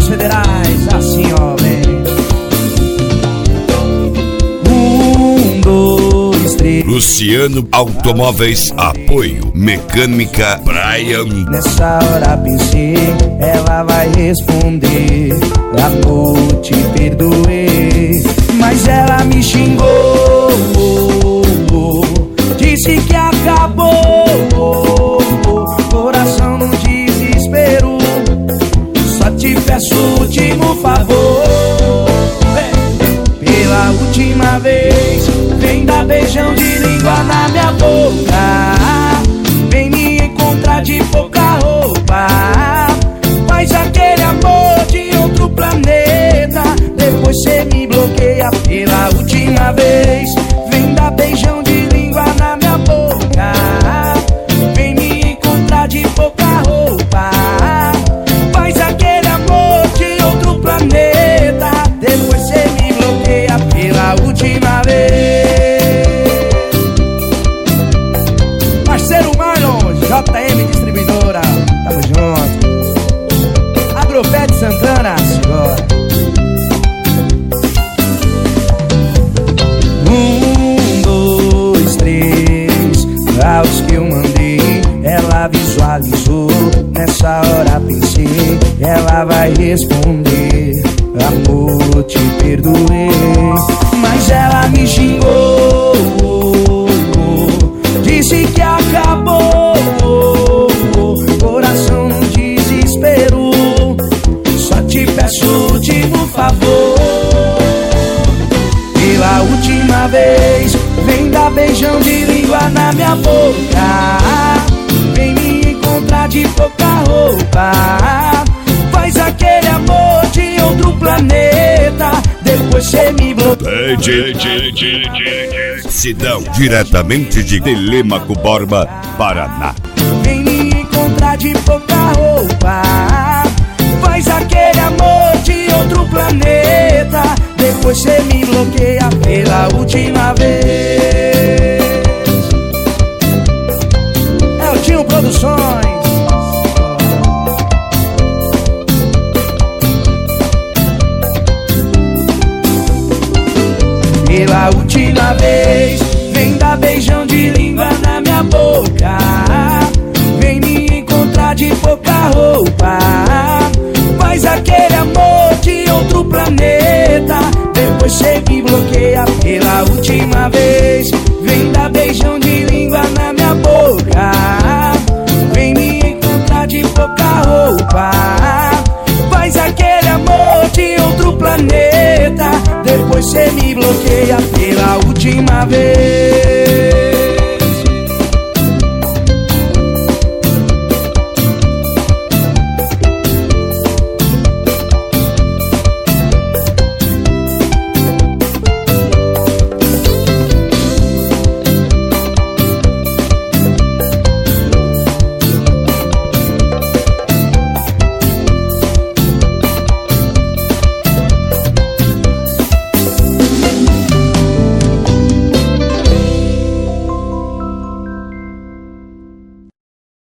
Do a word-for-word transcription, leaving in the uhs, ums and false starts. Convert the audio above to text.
Minas Federais, assim ó, vem. Um, dois, três. Luciano Automóveis, apoio Mecânica Brian. Nessa hora pensei, ela vai responder: amor, te perdoei. Mas ela me xingou, disse que acabou. Coração no desespero, só te peço o último favor. Pela última vez, vem dar beijão de língua na minha boca. Vem me encontrar de pouca roupa. Faz aquele amor de outro planeta. Depois cê me bloqueia. Pela última vez, vem dar beijão de língua na minha boca. Vem me encontrar de pouca roupa. Faz aquele amor de outro planeta. Depois cê me bloqueia. Pela última vez. Parceiro Marlon, J M Distribuidora, tamo junto. Agrofete Santana, agora. Um, dois, três. Aos que eu mandei, ela visualizou. Nessa hora pensei, ela vai responder: amor, te perdoei. Mas ela me xingou, disse que acabou. Coração no desespero, só te peço o último favor. Pela última vez, vem dar beijão de língua na minha boca. Vem me encontrar de pouca roupa. Faz aquele amor de outro planeta. Depois cê me bloqueia. Sidão, diretamente de Telêmaco Borba, Paraná. Vem me encontrar de pouca roupa. Faz aquele amor de outro planeta. Depois cê me bloqueia. Pela última vez. É o Tinho Produções. Pela última vez, vem dar beijão de língua na minha boca. Vem me encontrar de pouca roupa. Faz aquele amor de outro planeta. Depois cê me